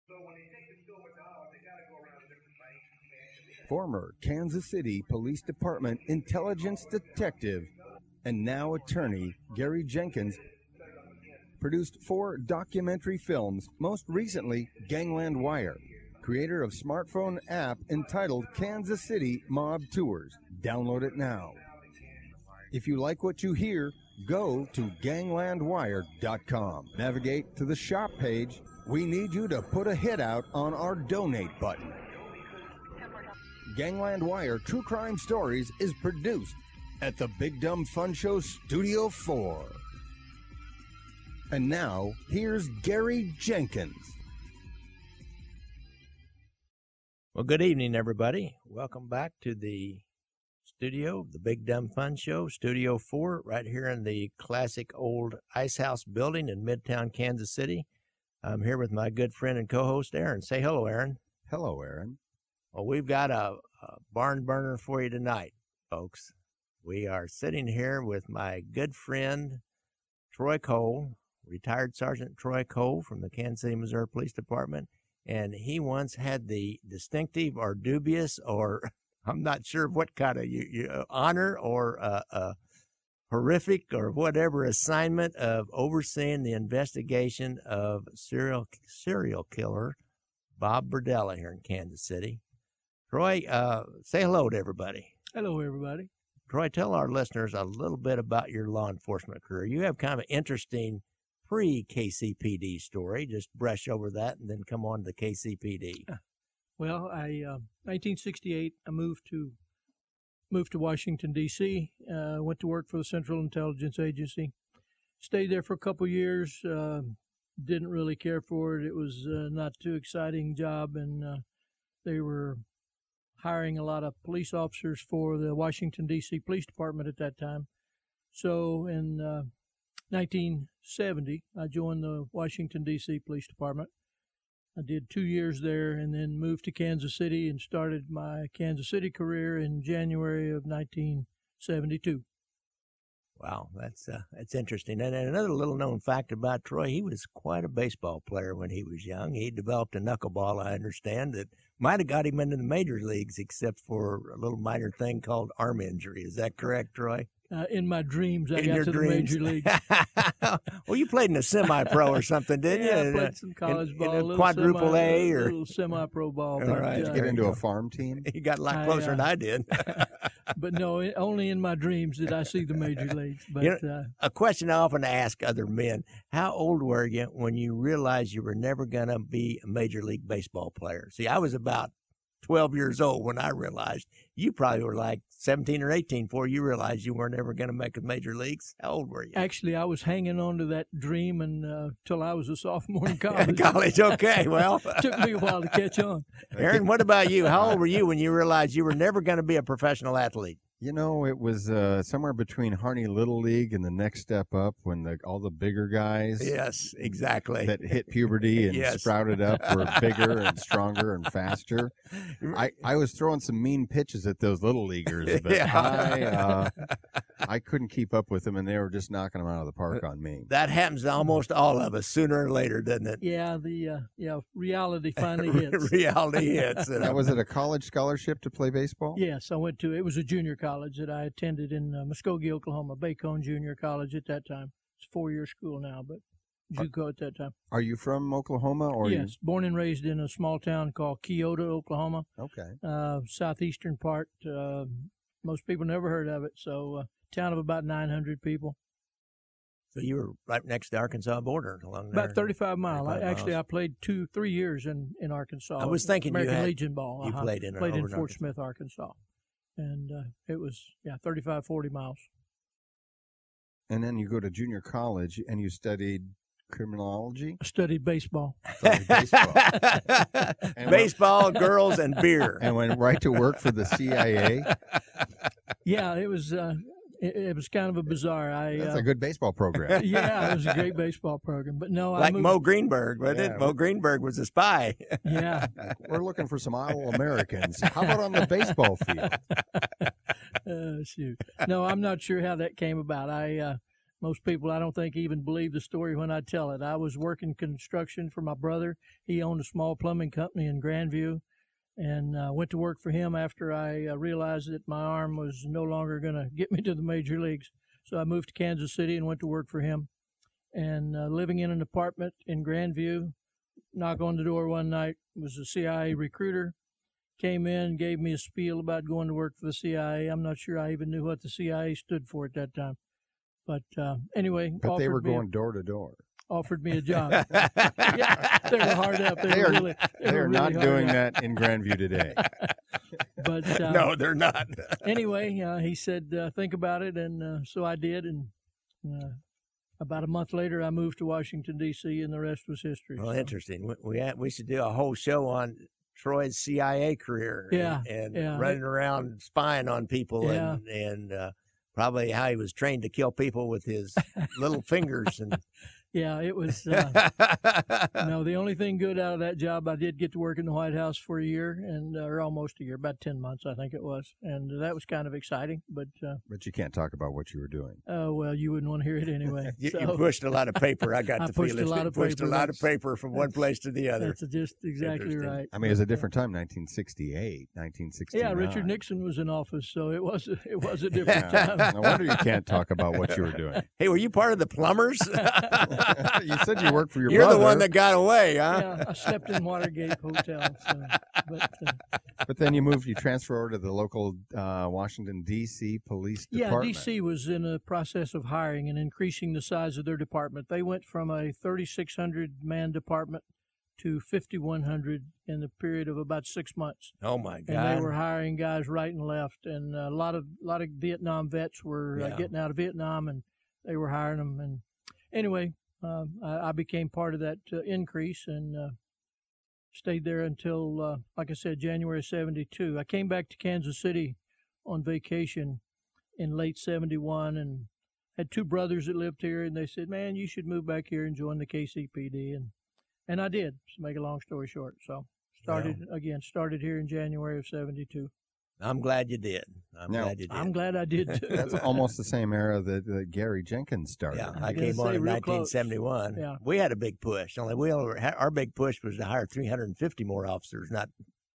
Former Kansas City Police Department intelligence detective and now attorney Gary Jenkins produced 4 documentary films, most recently Gangland Wire, creator of smartphone app entitled Kansas City Mob Tours. Download it now. If you like what you hear, go to ganglandwire.com. Navigate to the shop page. We need you to put a hit out on our donate button. Gangland Wire True Crime Stories is produced at the Big Dumb Fun Show Studio 4. And now, here's Gary Jenkins. Well, good evening, everybody. Welcome back to the studio of the Big Dumb Fun Show, Studio 4, right here in the classic old Ice House building in Midtown, Kansas City. I'm here with my good friend and co-host, Aaron. Say hello, Aaron. Hello, Aaron. Well, we've got a barn burner for you tonight, folks. We are sitting here with my good friend, Troy Cole, retired Sergeant Troy Cole from the Kansas City, Missouri Police Department, and he once had the distinctive or dubious or I'm not sure what kind of honor or horrific or whatever assignment of overseeing the investigation of serial killer Bob Berdella here in Kansas City. Troy, say hello to everybody. Hello, everybody. Troy, tell our listeners a little bit about your law enforcement career. You have kind of an interesting pre-KCPD story. Just brush over that and then come on to the KCPD. Well, 1968, I moved to Washington, D.C., went to work for the Central Intelligence Agency. Stayed there for a couple years, didn't really care for it. It was not too exciting job, and they were hiring a lot of police officers for the Washington, D.C. Police Department at that time. So in 1970, I joined the Washington, D.C. Police Department. I did 2 years there and then moved to Kansas City and started my Kansas City career in January of 1972. Wow, that's interesting. And another little known fact about Troy, he was quite a baseball player when he was young. He developed a knuckleball, I understand, that might have got him into the major leagues except for a little minor thing called arm injury. Is that correct, Troy? In my dreams, I got to the major leagues. Well, you played in a semi-pro or something, didn't you? Yeah, I played some college ball. In a quadruple A or? A little semi-pro ball. All right. Did you get into a farm team? You got a lot closer than I did. But no, only in my dreams did I see the major leagues. But a question I often ask other men, how old were you when you realized you were never going to be a Major League Baseball player? See, I was about 12 years old when I realized. You probably were like 17 or 18 before you realized you weren't ever going to make the major leagues. How old were you? Actually, I was hanging on to that dream until I was a sophomore in college. College, okay. Well, took me a while to catch on. Aaron, what about you? How old were you when you realized you were never going to be a professional athlete? You know, it was somewhere between Harney Little League and the next step up when all the bigger guys yes, exactly. that hit puberty and yes. sprouted up were bigger and stronger and faster. I was throwing some mean pitches at those little leaguers, but yeah. I couldn't keep up with them, and they were just knocking them out of the park on me. That happens to almost all of us sooner or later, doesn't it? Yeah, reality finally hits. Reality hits. Now, was it a college scholarship to play baseball? Yes, it was a junior college that I attended in Muskogee, Oklahoma, Bacone Junior College at that time. It's a 4-year school now, but JUCO at that time. Are you from Oklahoma? Or yes, born and raised in a small town called Keota, Oklahoma. Okay. Southeastern part. Most people never heard of it, so town of about 900 people. So you were right next to the Arkansas border along there. About 35 miles. I played 2-3 years in Arkansas. I was thinking American Legion ball. You played in Fort Arkansas. Smith, Arkansas. And it was, 35, 40 miles. And then you go to junior college and you studied criminology? I studied baseball. Baseball, girls, and beer. And went right to work for the CIA? Yeah, it was it was kind of a bizarre. That's a good baseball program. Yeah, it was a great baseball program. But no, like Mo Greenberg, wasn't it? Mo Greenberg was a spy. Yeah. We're looking for some idle Americans. How about on the baseball field? Shoot. No, I'm not sure how that came about. I Most people, I don't think, even believe the story when I tell it. I was working construction for my brother. He owned a small plumbing company in Grandview, and went to work for him after I realized that my arm was no longer going to get me to the major leagues. So I moved to Kansas City and went to work for him. And living in an apartment in Grandview, knock on the door one night, was a CIA recruiter. Came in, gave me a spiel about going to work for the CIA. I'm not sure I even knew what the CIA stood for at that time. But anyway, but they were going door to door. Offered me a job. Yeah, they were hard up. They are really not doing that in Grandview today. But no, they're not. Anyway, he said, think about it, and so I did. And about a month later, I moved to Washington, D.C., and the rest was history. Well, interesting. We should do a whole show on Troy's CIA career. And running around spying on people and probably how he was trained to kill people with his little fingers. And yeah, it was. The only thing good out of that job, I did get to work in the White House for a year, or almost a year, about 10 months, I think it was, and that was kind of exciting. But you can't talk about what you were doing. Oh well, you wouldn't want to hear it anyway. You pushed a lot of paper. I got the feeling. Pushed a lot of paper from one place to the other. That's just exactly right. I mean, it was a different time, 1968, 1969. Yeah, Richard Nixon was in office, so it was a different time. No wonder you can't talk about what you were doing. Hey, were you part of the plumbers? You said you worked for your You're brother. the one that got away, huh? Yeah, I slept in Watergate Hotel. So, but then you transferred over to the local Washington, D.C. Police Department. Yeah, D.C. was in a process of hiring and increasing the size of their department. They went from a 3,600-man department to 5,100 in the period of about 6 months. Oh, my God. And they were hiring guys right and left. And a lot of Vietnam vets were getting out of Vietnam, and they were hiring them. And anyway, I became part of that increase and stayed there until, like I said, January 72. I came back to Kansas City on vacation in late 71 and had two brothers that lived here, and they said, man, you should move back here and join the KCPD. And I did, to make a long story short. So started here in January of 72. I'm glad you did. I'm glad I did, too. That's almost the same era that Gary Jenkins started. Yeah, I came on in 1971. Yeah. We had a big push. Only our big push was to hire 350 more officers, not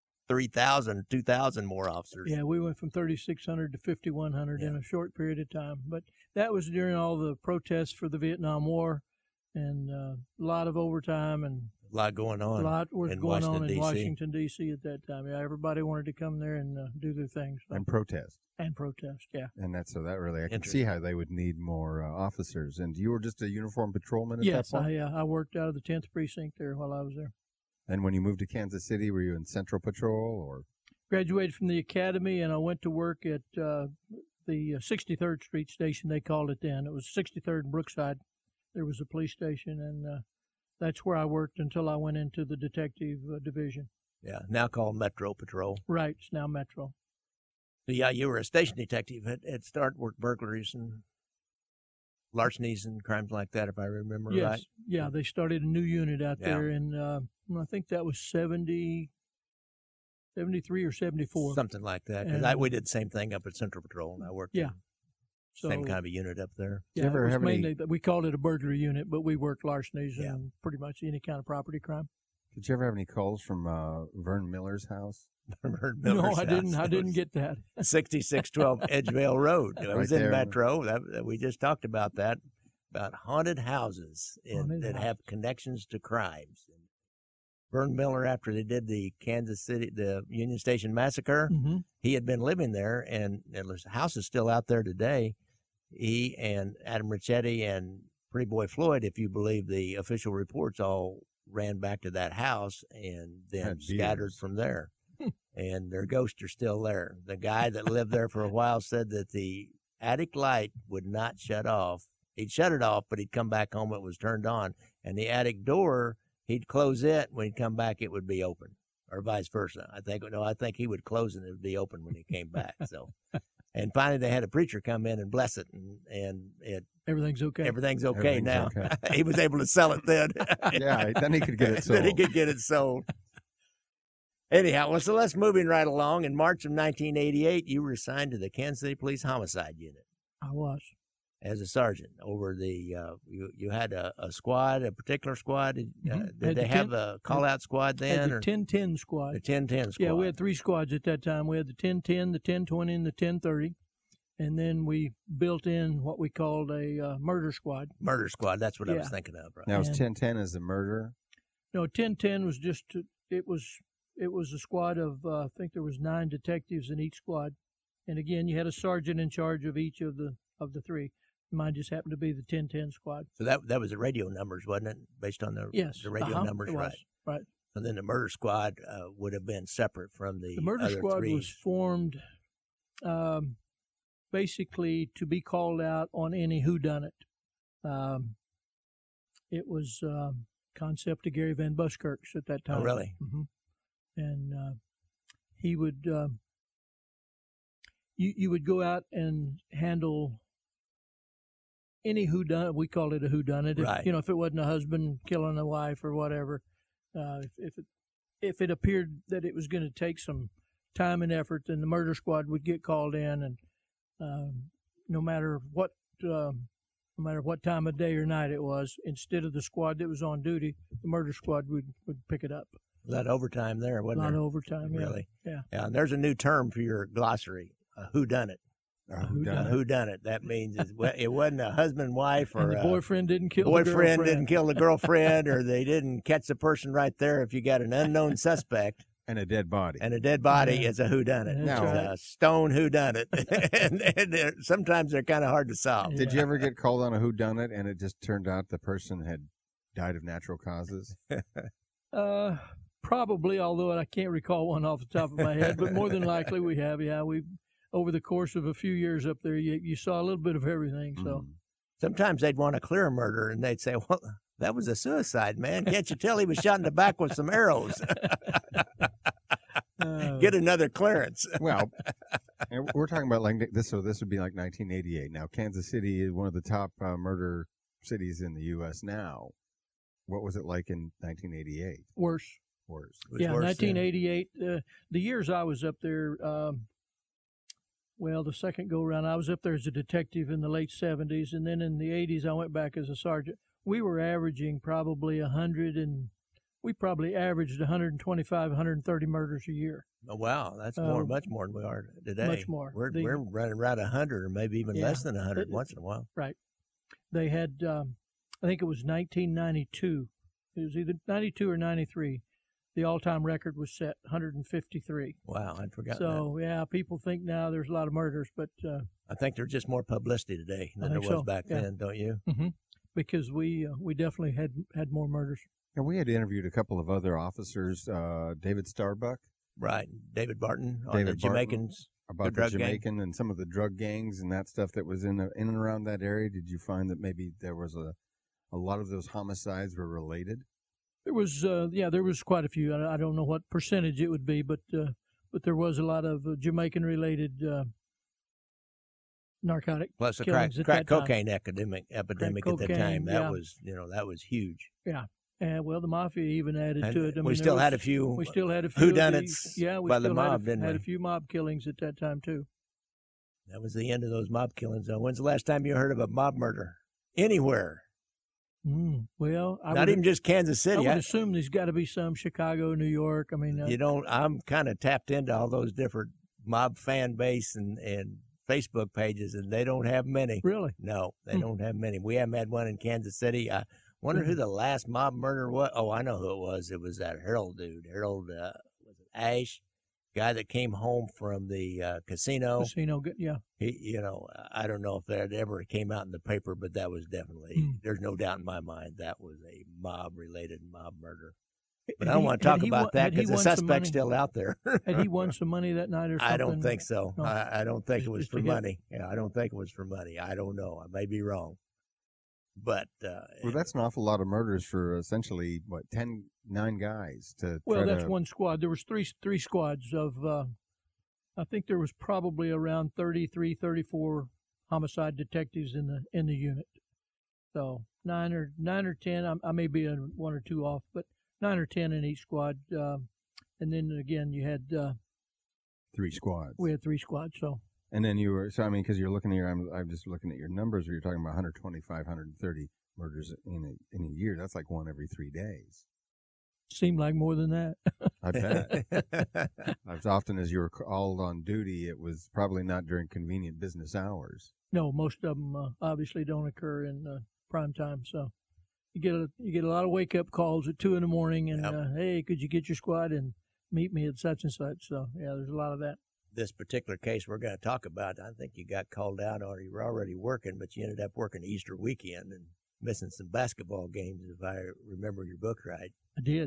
3,000, 2,000 more officers. Yeah, we went from 3,600 to 5,100 in a short period of time. But that was during all the protests for the Vietnam War and a lot of overtime and a lot going on. A lot was going on in Washington, D.C. at that time. Yeah, everybody wanted to come there and do their things. So. And protest. Yeah. And I can see how they would need more officers. And you were just a uniformed patrolman at that point? Yes, I worked out of the 10th Precinct there while I was there. And when you moved to Kansas City, were you in Central Patrol or? Graduated from the academy, and I went to work at the 63rd Street station, they called it then. It was 63rd and Brookside. There was a police station, and that's where I worked until I went into the detective division. Yeah, now called Metro Patrol. Right, it's now Metro. So, yeah, you were a station detective at start, worked burglaries and larcenies and crimes like that, if I remember right. Yes, yeah, they started a new unit out there, and I think that was 73 or 74. Something like that, because we did the same thing up at Central Patrol, and I worked same kind of a unit up there. Yeah, we called it a burglary unit, but we worked larcenies and pretty much any kind of property crime. Did you ever have any calls from Vern Miller's house? No, I didn't get that. 6612 Edgevale Road. It was in Metro. We just talked about that, about haunted houses that have connections to crimes. Vern Miller, after they did the Union Station massacre, he had been living there, and the house is still out there today. He and Adam Ricchetti and Pretty Boy Floyd, if you believe the official reports, all ran back to that house and then scattered from there. And their ghosts are still there. The guy that lived there for a while said that the attic light would not shut off. He'd shut it off, but he'd come back home, it was turned on. And the attic door, he'd close it. When he'd come back, it would be open, or vice versa. I think he would close it and it would be open when he came back. So, and finally they had a preacher come in and bless it, and everything's okay. Everything's okay now. Okay. He was able to sell it then. Yeah, then he could get it sold. Then he could get it sold. Anyhow, so let's moving right along. In March of 1988, you were assigned to the Kansas City Police Homicide Unit. I was. as a sergeant over the. You had a squad, a particular squad. Did they have a call out squad then? The 10-10 squad. The 10-10 squad. Yeah, we had 3 squads at that time. We had the 10-10, the 10-20, and the 10-30. And then we built in what we called a murder squad. Murder squad. That's what I was thinking of. Right. Now, was 10-10 as a murder? No, 10-10 was just it was a squad of I think there was 9 detectives in each squad, and again you had a sergeant in charge of each of the 3. Mine just happened to be the 10-10 squad. So that was the radio numbers, wasn't it? Based on the radio numbers, it was, right? Right. And then the murder squad would have been separate from the murder other squad 3. was formed basically to be called out on any whodunit. It was concept of Gary Van Buskirk's at that time. Oh, really? Mm-hmm. And he would you would go out and handle any whodunit. We called it a whodunit. Right. If it wasn't a husband killing a wife or whatever, if it appeared that it was going to take some time and effort, then the murder squad would get called in, and no matter what time of day or night it was, instead of the squad that was on duty, the murder squad would pick it up. A lot of overtime there, wasn't there? A lot of overtime, yeah. Really? Yeah. And there's a new term for your glossary, a whodunit. A whodunit. That means it wasn't a husband, wife, or and the boyfriend didn't kill the boyfriend didn't kill the girlfriend, or they didn't catch the person right there. If you got an unknown suspect and a dead body, is a whodunit. Now, a stone whodunit, and sometimes they're kind of hard to solve. Did you ever get called on a whodunit and it just turned out the person had died of natural causes? Probably, although I can't recall one off the top of my head, but more than likely we have. Yeah, we over the course of a few years up there, you saw a little bit of everything. So sometimes they'd want to clear a murder, and they'd say, "Well, that was a suicide, man. Can't you tell he was shot in the back with some arrows? Get another clearance." Well, we're talking about like this, so this would be like 1988. Now, Kansas City is one of the top murder cities in the U.S. now. What was it like in 1988? Worse. Yeah, 1988. The years I was up there, the second go around, I was up there as a detective in the late 70s, and then in the 80s I went back as a sergeant. We were averaging probably 125, 130 murders a year. Oh, wow, that's much more than we are today. Much more. We're running around 100, or maybe even less than 100 once in a while. Right. They had, I think it was 1992. It was either 92 or 93. The all-time record was set, 153. Wow, I'd forgotten that. So, people think now there's a lot of murders, but... I think there's just more publicity today than there was back then, don't you? Mm-hmm. Because we definitely had more murders. And we had interviewed a couple of other officers, David Starbuck. Right, David Barton, David the Jamaicans. About the Jamaican and some of the drug gangs and that stuff that was in and around that area. Did you find that maybe there was a lot of those homicides were related? There was, there was quite a few. I don't know what percentage it would be, but there was a lot of Jamaican-related narcotic plus a killings crack cocaine epidemic at the time. That was huge. Yeah. The mafia even added to it. We still had a few whodunits by the mob, didn't we? Had a few mob killings at that time, too. That was the end of those mob killings, though. When's the last time you heard of a mob murder? Anywhere. Not even just Kansas City. I would assume there's got to be some Chicago, New York. I mean, I'm kind of tapped into all those different mob fan base and Facebook pages, and they don't have many. Really? No, they don't have many. We haven't had one in Kansas City. I wonder who the last mob murder was. Oh, I know who it was. It was that Harold dude. Harold, was it Ash? Guy that came home from the casino. Yeah. He, I don't know if that ever came out in the paper, but that was definitely, there's no doubt in my mind that was a mob-related mob murder. But I don't want to talk about that because the suspect's still out there. Had he won some money that night or something? I don't think so. No. I don't think it was for money. Yeah, I don't think it was for money. I don't know. I may be wrong. But that's an awful lot of murders for essentially 9 guys to. Well, that's one squad. There was three squads of. I think there was probably around 33, 34 homicide detectives in the unit. So 9 or 10. I may be 1 or 2 off, but 9 or 10 in each squad. And then again, you had 3 squads. We had 3 squads. So. And then you were, so I mean, because you're looking at I'm just looking at your numbers where you're talking about 125, 130 murders in a year. That's like one every 3 days. Seemed like more than that. I bet. As often as you were called on duty, it was probably not during convenient business hours. No, most of them obviously don't occur in prime time. So you get a lot of wake up calls at 2 a.m. and hey, could you get your squad and meet me at such and such? So yeah, there's a lot of that. This particular case we're going to talk about, I think you got called out or you were already working, but you ended up working Easter weekend and missing some basketball games, if I remember your book right. I did.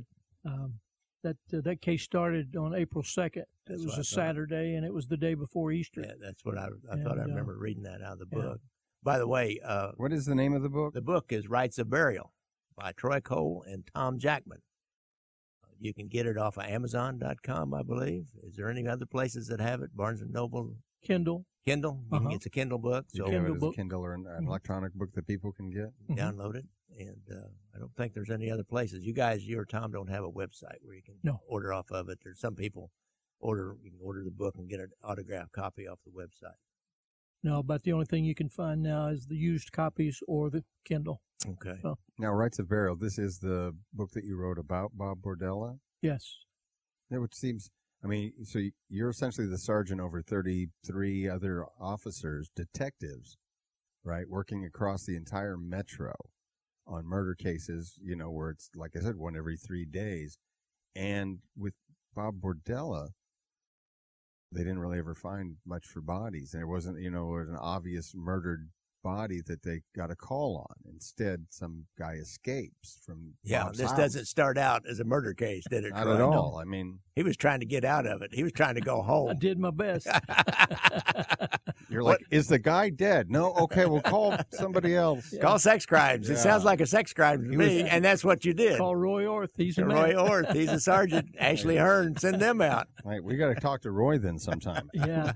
That case started on April 2nd. It was a Saturday, and it was the day before Easter. Yeah, that's what I thought I remember reading that out of the book. By the way, what is the name of the book? The book is Rites of Burial by Troy Cole and Tom Jackman. You can get it off of Amazon.com, I believe. Is there any other places that have it? Barnes & Noble? Kindle. It's a Kindle book. So Kindle book. A Kindle or an electronic book that people can get. Download it. And I don't think there's any other places. You or Tom don't have a website where you can order off of it. There's some people you can order the book and get an autographed copy off the website. No, but the only thing you can find now is the used copies or the Kindle. Okay. So, now, Rites of Burial, this is the book that you wrote about Bob Bordella? Yes. Which seems, I mean, so you're essentially the sergeant over 33 other officers, detectives, right, working across the entire metro on murder cases, where it's, like I said, one every 3 days. And with Bob Bordella, they didn't really ever find much for bodies. And it wasn't, it was an obvious murdered body that they got a call on. Instead, some guy escapes from Bob's this house. doesn't start out as a murder case, did it? Not at all. I mean, he was trying to get out of it. He was trying to go home. I did my best. You're like, is the guy dead? No? Okay, we'll call somebody else. Yeah. Call sex crimes. It sounds like a sex crime to me, and that's what you did. Call Roy Orth. He's a man. Roy Orth. He's a sergeant. Ashley Hearn. Send them out. Right, we got to talk to Roy then sometime. Yeah.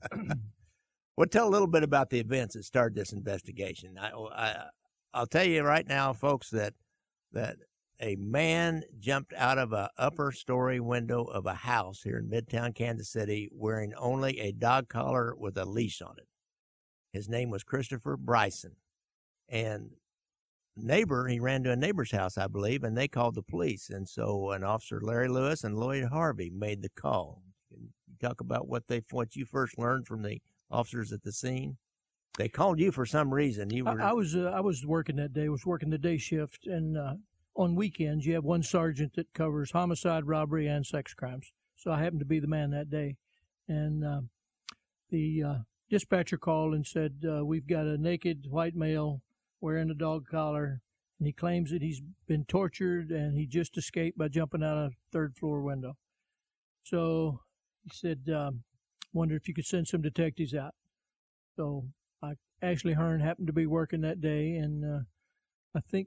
Well, tell a little bit about the events that started this investigation. I'll tell you right now, folks, that a man jumped out of an upper story window of a house here in Midtown Kansas City wearing only a dog collar with a leash on it. His name was Christopher Bryson. And he ran to a neighbor's house, I believe, and they called the police. And so an officer, Larry Lewis and Lloyd Harvey, made the call. Can you talk about what you first learned from the officers at the scene? They called you for some reason. I was working that day. I was working the day shift, and on weekends you have one sergeant that covers homicide, robbery, and sex crimes. So I happened to be the man that day, and the dispatcher called and said, "We've got a naked white male wearing a dog collar, and he claims that he's been tortured and he just escaped by jumping out a third-floor window." So he said, "Wonder if you could send some detectives out." So Ashley Hearn happened to be working that day, and I think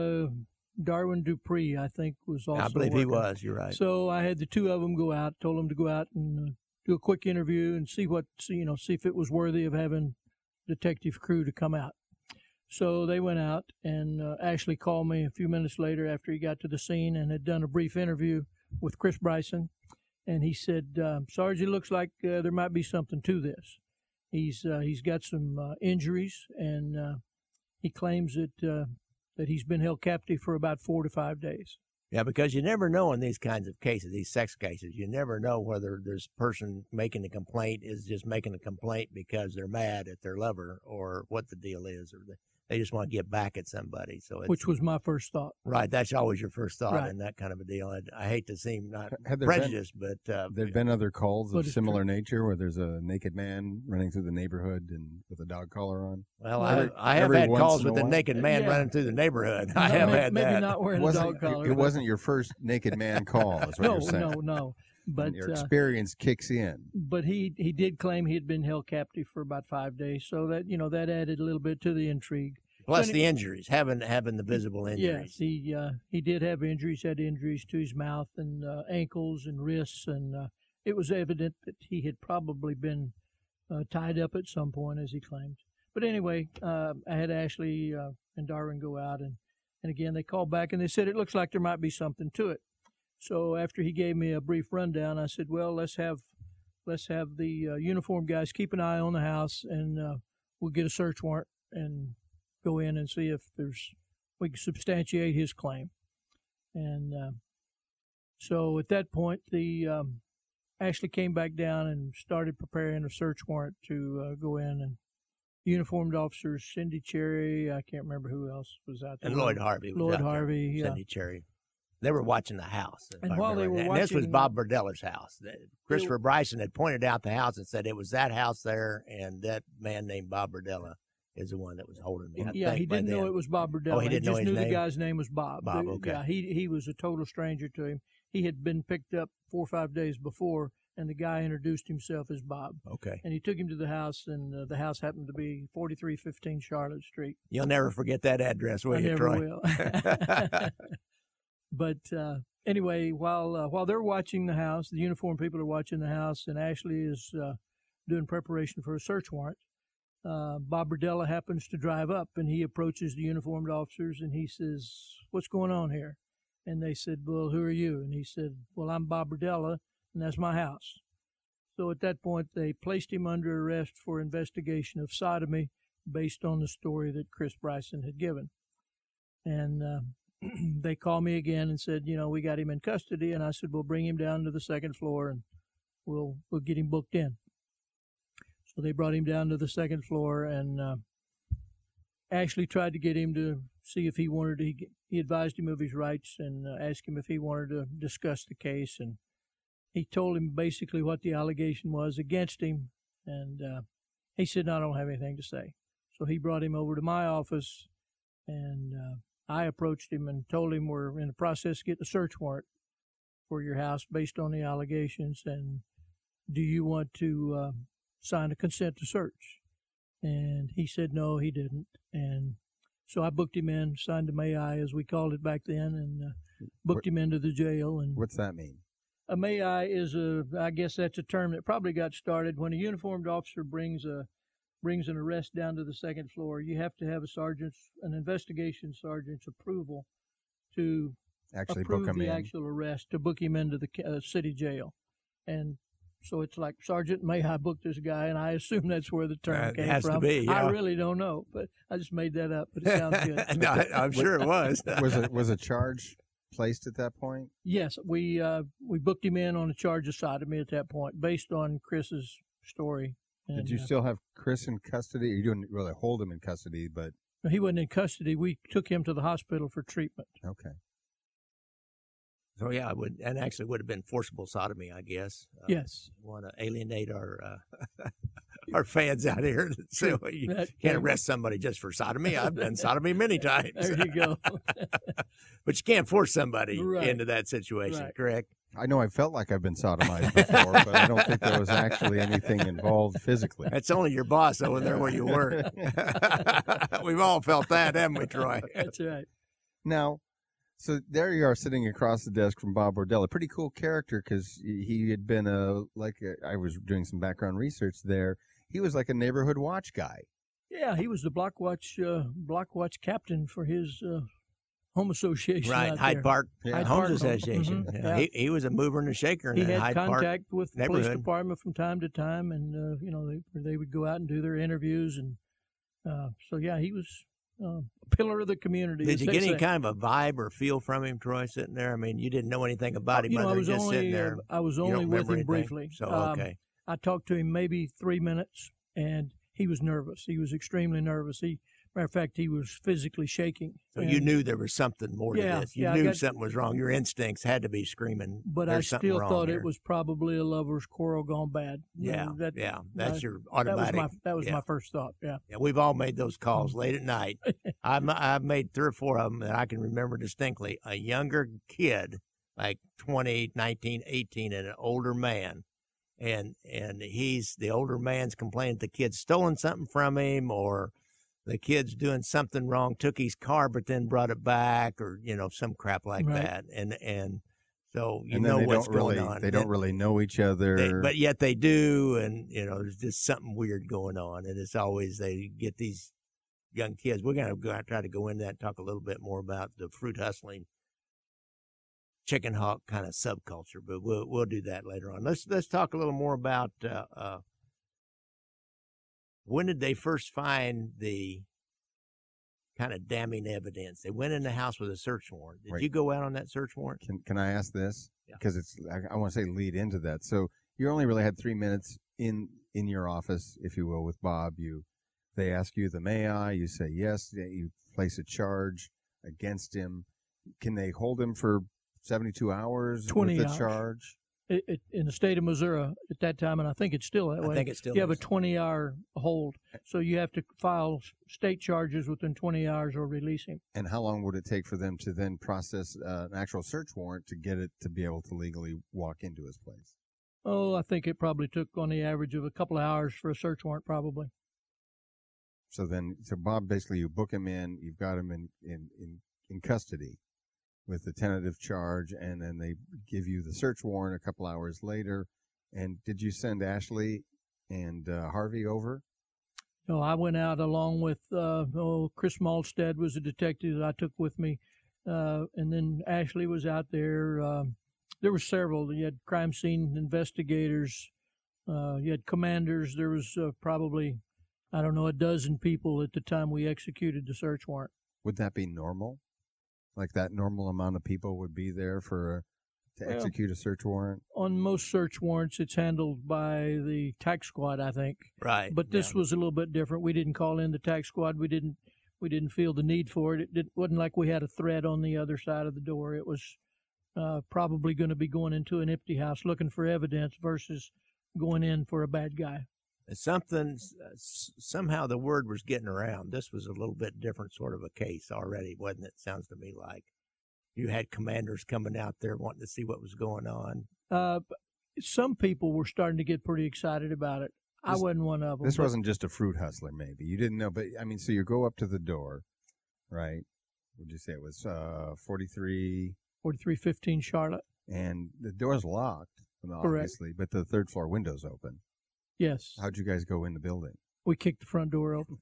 Darwin Dupree, was also I believe working. he was. You're right. So I had the two of them go out, told them to go out and do a quick interview and see if it was worthy of having detective crew to come out. So they went out, and Ashley called me a few minutes later after he got to the scene and had done a brief interview with Chris Bryson. And he said, "Sarge, it looks like there might be something to this. He's got some injuries, and he claims that he's been held captive for about 4 to 5 days." Yeah, because you never know in these kinds of cases, these sex cases, you never know whether this person making the complaint is just making a complaint because they're mad at their lover or what the deal is, or they just want to get back at somebody. Which was my first thought. Right, that's always your first thought right. in that kind of a deal. I hate to seem not prejudiced, but there've been other calls of similar nature where there's a naked man running through the neighborhood and with a dog collar on. Well, I have had calls with a naked man running through the neighborhood. I have had that. Maybe not wearing a dog collar. It wasn't your first naked man call, is what you're saying. No. But and your experience kicks in. But he did claim he had been held captive for about 5 days, so that that added a little bit to the intrigue. Plus the injuries, having the visible injuries. Yes, he did have injuries. Had injuries to his mouth and ankles and wrists, and it was evident that he had probably been tied up at some point, as he claimed. But anyway, I had Ashley and Darwin go out, and again they called back and they said it looks like there might be something to it. So after he gave me a brief rundown, I said, "Well, let's have let's have the uniformed guys keep an eye on the house, and we'll get a search warrant and go in and see if we can substantiate his claim. And so at that point, the Ashley came back down and started preparing a search warrant to go in, and uniformed officers, Cindy Cherry, I can't remember who else was out there. And Lloyd Harvey. Lloyd Harvey, yeah. Cindy Cherry. They were watching the house. And while they were watching, this was Bob Berdella's house. Christopher Bryson had pointed out the house and said it was that house there, and that man named Bob Berdella is the one that was 4 or 5 days. Yeah, he didn't know it was Bob Berdella. Oh, he didn't know his name? He just knew the guy's name was Bob. Bob, okay. Yeah, he was a total stranger to him. He had been picked up 4 or 5 days before, and the guy introduced himself as Bob. Okay. And he took him to the house, and the house happened to be 4315 Charlotte Street. You'll never forget that address, will you, Troy? I never will. But anyway, while they're watching the house, the uniformed people are watching the house, and Ashley is doing preparation for a search warrant. Bob Berdella happens to drive up, and he approaches the uniformed officers, and he says, "What's going on here?" And they said, "Well, who are you?" And he said, "Well, I'm Bob Berdella, and that's my house." So at that point, they placed him under arrest for investigation of sodomy based on the story that Chris Bryson had given. And they called me again and said, "We got him in custody." And I said, "We'll bring him down to the second floor, and we'll get him booked in." So they brought him down to the second floor, and Ashley tried to get him to see if he wanted to. He advised him of his rights and asked him if he wanted to discuss the case. And he told him basically what the allegation was against him. And he said, "No, I don't have anything to say." So he brought him over to my office, and I approached him and told him we're in the process of getting a search warrant for your house based on the allegations. And do you want to sign a consent to search? And he said no, he didn't. And so I booked him in, signed a may-I, as we called it back then, and booked him into the jail. And what's that mean? A may-I is I guess that's a term that probably got started when a uniformed officer brings an arrest down to the second floor. You have to have an investigation sergeant's approval to actually approve book him the in. Actual arrest, to book him into the city jail. And so it's like, Sergeant, may I book this guy? And I assume that's where the term came has from. to be, yeah. I really don't know, but I just made that up, but it sounds good. No, I'm sure it was. Was a charge placed at that point? Yes, we booked him in on a charge of sodomy at that point, based on Chris's story. And, did you still have Chris in custody? You didn't really hold him in custody, but he wasn't in custody. We took him to the hospital for treatment. Okay. So yeah, it would have been forcible sodomy, I guess. Yes. Want to alienate our our fans out here that say, well, you can't arrest somebody just for sodomy. I've done sodomy many times. There you go. But you can't force somebody into that situation, correct? I know I felt like I've been sodomized before, but I don't think there was actually anything involved physically. That's only your boss over there where you work. We've all felt that, haven't we, Troy? That's right. Now, so there you are sitting across the desk from Bob Berdella. Pretty cool character, because he had been I was doing some background research there. He was like a neighborhood watch guy. Yeah, he was the block watch captain for his home association. Right, Hyde Park Homes Association. Mm-hmm. Yeah. He was a mover and a shaker in He that had Hyde contact Park with the police department from time to time, and they would go out and do their interviews, and so yeah, he was a pillar of the community. Did you get any kind of a vibe or feel from him, Troy, sitting there? I mean, you didn't know anything about him other than just sitting there. I was only with him briefly. So, okay. I talked to him maybe 3 minutes, and he was nervous. He was extremely nervous. Matter of fact, he was physically shaking. So you knew there was something more to this. You knew something was wrong. Your instincts had to be screaming. But I still thought it was probably a lover's quarrel gone bad. Yeah, that's your automatic. That was my first thought. Yeah. We've all made those calls late at night. I've made 3 or 4 of them that I can remember distinctly. A younger kid, like 20, 19, 18, and an older man. And the older man's complaining the kid's stolen something from him, or the kid's doing something wrong, took his car but then brought it back, or some crap like that. And so know what's going on. They don't really know each other, but yet they do, and there's just something weird going on. And it's always they get these young kids. We're going to try to go into that and talk a little bit more about the fruit hustling chicken hawk kind of subculture, but we'll do that later on. Let's talk a little more about when did they first find the kind of damning evidence? They went in the house with a search warrant. Did you go out on that search warrant? Can I ask this? Yeah. Because I want to say lead into that. So you only really had 3 minutes in your office, if you will, with Bob. They ask you the may I, you say yes, you place a charge against him. Can they hold him for 72 hours 20 with the hours. charge? In the state of Missouri at that time, and I think it's still that way. I think it still You have a is. 20-hour hold, so you have to file state charges within 20 hours or release him. And how long would it take for them to then process an actual search warrant to get it to be able to legally walk into his place? Oh, I think it probably took on the average of a couple of hours for a search warrant, probably. So Bob, basically you book him in, you've got him in custody with the tentative charge, and then they give you the search warrant a couple hours later. And did you send Ashley and Harvey over? No, I went out along with Chris Malstead was a detective that I took with me, and then Ashley was out there. There were several. You had crime scene investigators. You had commanders. There was probably, I don't know, a dozen people at the time we executed the search warrant. Would that be normal? Like that normal amount of people would be there to execute a search warrant? On most search warrants, it's handled by the tax squad, I think. Right. But this was a little bit different. We didn't call in the tax squad. We didn't feel the need for it. It wasn't like we had a threat on the other side of the door. It was probably going to be going into an empty house looking for evidence versus going in for a bad guy. Somehow the word was getting around. This was a little bit different sort of a case already, wasn't it? Sounds to me like you had commanders coming out there wanting to see what was going on. Some people were starting to get pretty excited about it. I wasn't one of them. This wasn't just a fruit hustler, maybe. You didn't know, but I mean, so you go up to the door, right? Would you say it was 4315 Charlotte. And the door's locked, obviously, but the third floor window's open. Yes. How'd you guys go in the building? We kicked the front door open.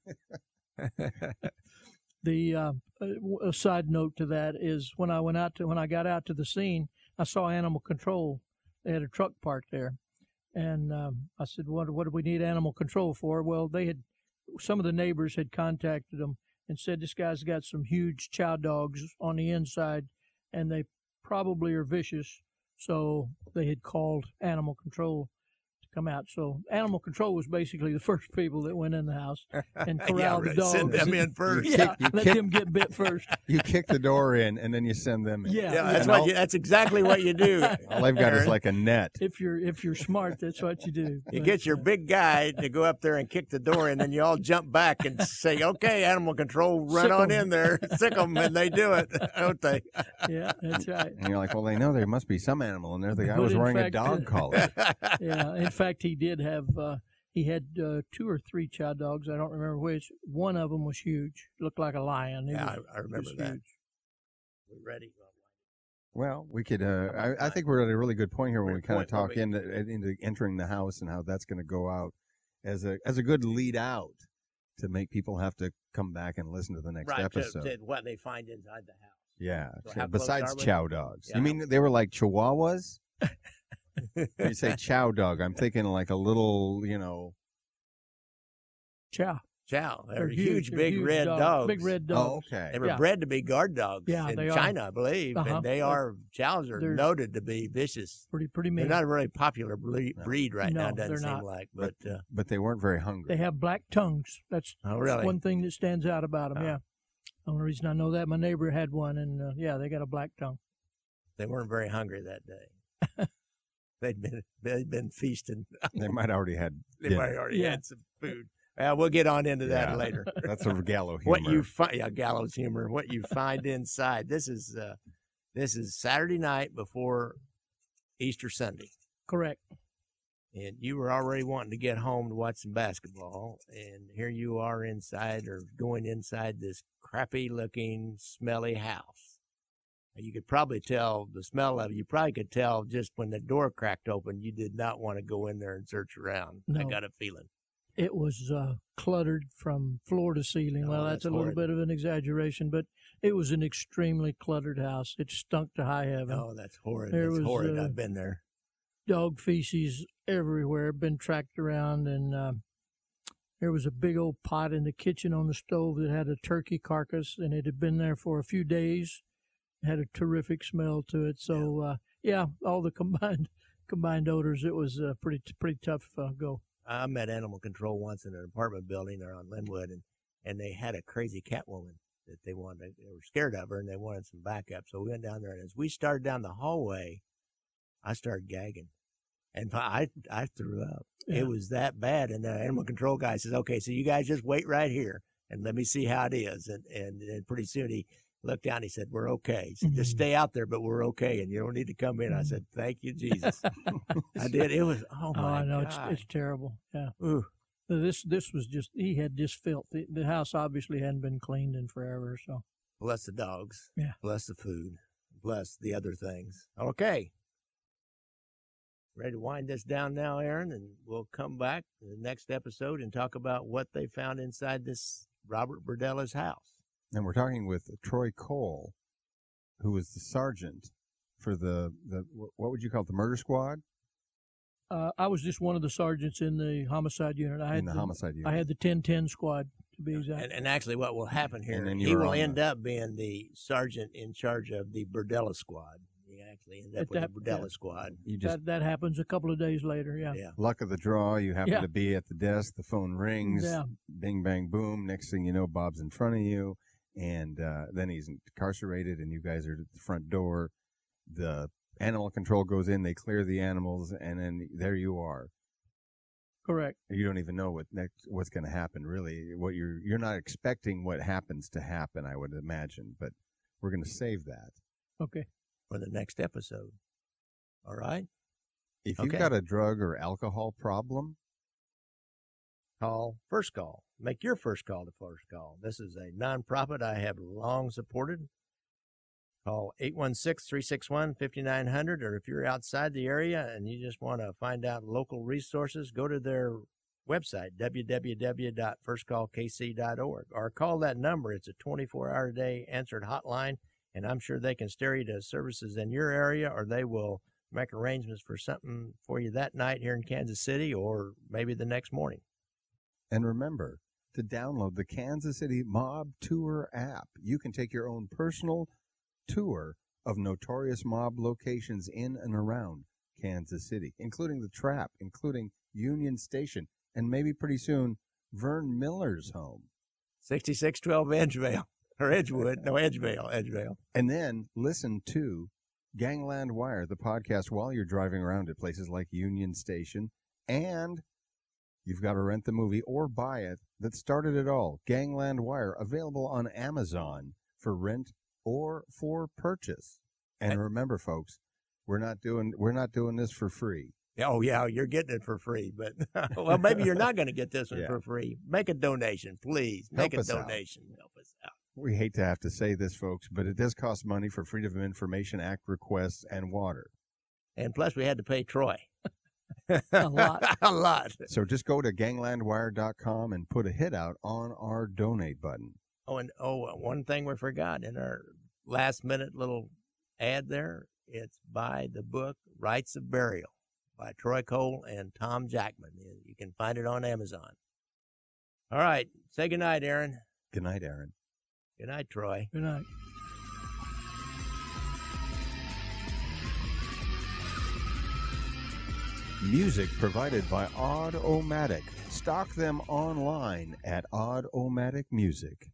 A side note to that is when I got out to the scene, I saw animal control. They had a truck parked there, and I said, "What do we need animal control for?" Well, some of the neighbors had contacted them and said this guy's got some huge chow dogs on the inside, and they probably are vicious. So they had called animal control come out. So animal control was basically the first people that went in the house and corralled the dogs. Send them in first. Let them get bit first. You kick the door in, and then you send them in. Yeah, that's exactly what you do. All I've got is like a net. If you're smart, that's what you do. You get your big guy to go up there and kick the door, and then you all jump back and say, "Okay, animal control, run Sick on 'em. in there, sick them," and they do it, don't they? Yeah, that's right. And you're like, well, they know there must be some animal in there. The guy But was in wearing a fact, dog collar. Yeah, in fact, he did have. He had 2 or 3 chow dogs. I don't remember which. One of them was huge. Looked like a lion. I remember that. Huge. We ready? Well, we could. I think we're at a really good point here when We're we at a kind of point where talk into entering the house and how that's going to go out as a good lead out to make people have to come back and listen to the next episode. To what they find inside the house. Yeah. So how besides close are we? chow dogs, Yeah. you mean they were like Chihuahuas? When you say chow dog, I'm thinking like a little, Chow. Chow. They're They're huge, They're big huge red dogs. Big red Oh, dogs. okay. They were Yeah. bred to be guard dogs Yeah, in they are. China, I believe, Uh-huh. and chows are They're- noted to be vicious. Pretty They're mean. not a really popular breed right now, No, doesn't they're seem not. like. But But but they weren't very hungry. They have black tongues. That's really? one thing that stands out about them. Oh. Yeah. The only reason I know that, my neighbor had one, and they got a black tongue. they weren't very hungry that day. They'd been feasting. They might already had They dinner. might have already Yeah. had some food. We'll get on into that Yeah. later. That's a gallow humor. What you find, gallows humor. What you find inside. This is Saturday night before Easter Sunday, Correct. and you were already wanting to get home to watch some basketball, and here you are inside or going inside this crappy-looking, smelly house. You could probably tell the smell of it. You probably could tell just when the door cracked open, you did not want to go in there and search around. I No. got a feeling. It was cluttered from floor to ceiling. Oh, Well, that's that's a little horrid. bit of an exaggeration, but It was an extremely cluttered house. It stunk to high heaven. Oh, that's horrid. There That's was, horrid. I've been there. Dog feces everywhere, been tracked around, and there was a big old pot in the kitchen on the stove that had a turkey carcass, and it had been there for a few days. It had a terrific smell to it. So, all the combined odors. It was a pretty tough go. I met animal control once in an apartment building there on Linwood, and they had a crazy cat woman that they were scared of her, and they wanted some backup. So we went down there, and as we started down the hallway, I started gagging, and I threw up. Yeah. It was that bad, and the animal control guy says, "Okay, so you guys just wait right here, and let me see how it is." And pretty soon he looked down, he said, "We're okay." He said, "Just stay out there, but we're okay, and you don't need to come in." I said, "Thank you, Jesus." I did. It was, oh my God. It's terrible. Yeah. Ooh. This was just, he had just filth. The house obviously hadn't been cleaned in forever. So bless the dogs. Yeah. Bless the food. Bless the other things. Okay. Ready to wind this down now, Aaron, and we'll come back in the next episode and talk about what they found inside this Robert Berdella's house. And we're talking with Troy Cole, who was the sergeant for the what would you call it, the murder squad? I was just one of the sergeants in the homicide unit. I had homicide unit. I had the 1010 squad, to be exact. And actually what will happen here, he will end up being the sergeant in charge of the Berdella squad. He actually ended up with the Berdella squad. That happens a couple of days later, yeah. Luck of the draw, you happen to be at the desk, the phone rings, yeah. Bing, bang, boom. Next thing you know, Bob's in front of you, and then he's incarcerated, and you guys are at the front door. The animal control goes in, they clear the animals, and then there you are. Correct. You don't even know what's going to happen, really. What you're not expecting what happens to happen, I would imagine, but we're going to save that. Okay. For the next episode. All right? If you've got a drug or alcohol problem, call First Call. Make your first call to First Call. This is a nonprofit I have long supported. Call 816-361-5900, or if you're outside the area and you just want to find out local resources, go to their website, www.firstcallkc.org, or call that number. It's a 24-hour-a-day answered hotline, and I'm sure they can steer you to services in your area, or they will make arrangements for something for you that night here in Kansas City, or maybe the next morning. And remember to download the Kansas City Mob Tour app. You can take your own personal tour of notorious mob locations in and around Kansas City, including the Trap, including Union Station, and maybe pretty soon Vern Miller's home. 6612 Edgevale, or Edgewood, no, Edgevale. And then listen to Gangland Wire, the podcast, while you're driving around at places like Union Station, and you've got to rent the movie or buy it that started it all. Gangland Wire, available on Amazon for rent or for purchase. And remember, folks, we're not doing this for free. Oh yeah, you're getting it for free, but well, maybe you're not going to get this one for free. Make a donation, please. Make a donation. Help us out. We hate to have to say this, folks, but it does cost money for Freedom of Information Act requests and water. And plus, we had to pay Troy. A lot. A lot. So just go to ganglandwire.com and put a hit out on our donate button. One thing we forgot in our last-minute little ad there, it's by the book Rites of Burial by Troy Cole and Tom Jackman. You can find it on Amazon. All right. Say goodnight, Aaron. Good night, Aaron. Good night, Troy. Good night. Music provided by Odd-O-Matic. Stock them online at Odd-O-Matic Music.